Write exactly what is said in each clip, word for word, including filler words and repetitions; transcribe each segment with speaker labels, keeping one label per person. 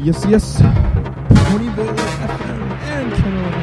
Speaker 1: Yes, yes. Ponyville F M and Kenilworth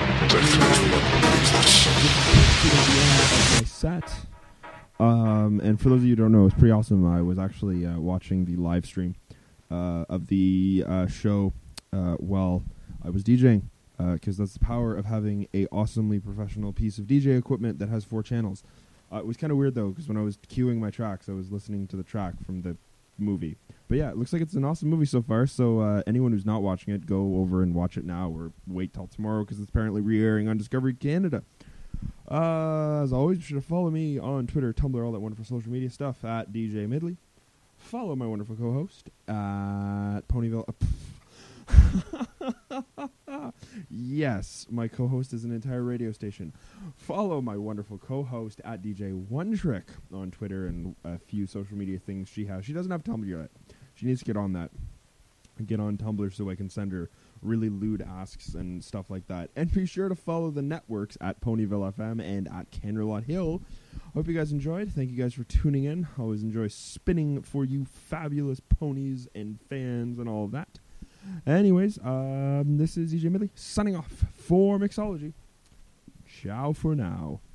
Speaker 1: Hill. My set. Um, and for those of you who don't know, it's pretty awesome. I was actually uh, watching the live stream uh, of the uh, show uh, while I was DJing, because uh, that's the power of having a awesomely professional piece of D J equipment that has four channels. Uh, it was kind of weird though, because when I was queuing my tracks, I was listening to the track from the movie. But yeah, it looks like it's an awesome movie so far. So uh, anyone who's not watching it, go over and watch it now, or wait till tomorrow, because it's apparently re-airing on Discovery Canada. Uh, as always, you should follow me on Twitter, Tumblr, all that wonderful social media stuff at D J Midley. Follow my wonderful co-host at Ponyville. Uh, yes, my co-host is an entire radio station. Follow my wonderful co-host at D J One Trick on Twitter and a few social media things she has. She doesn't have Tumblr yet. She needs to get on that. Get on Tumblr so I can send her really lewd asks and stuff like that. And be sure to follow the networks at Ponyville F M and at Canterlot Hill. Hope you guys enjoyed. Thank you guys for tuning in. I always enjoy spinning for you fabulous ponies and fans and all of that. Anyways, um, this is D J Midley signing off for Mixology. Ciao for now.